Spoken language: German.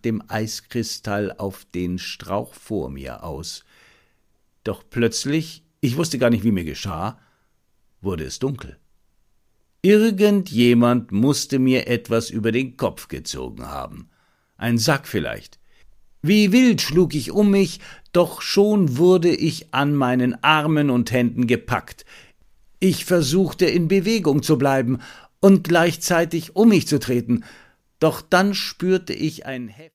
dem Eiskristall auf den Strauch vor mir aus. Doch plötzlich, ich wusste gar nicht, wie mir geschah, wurde es dunkel. Irgendjemand musste mir etwas über den Kopf gezogen haben. Ein Sack vielleicht. Wie wild schlug ich um mich, doch schon wurde ich an meinen Armen und Händen gepackt. Ich versuchte, in Bewegung zu bleiben und gleichzeitig um mich zu treten, doch dann spürte ich ein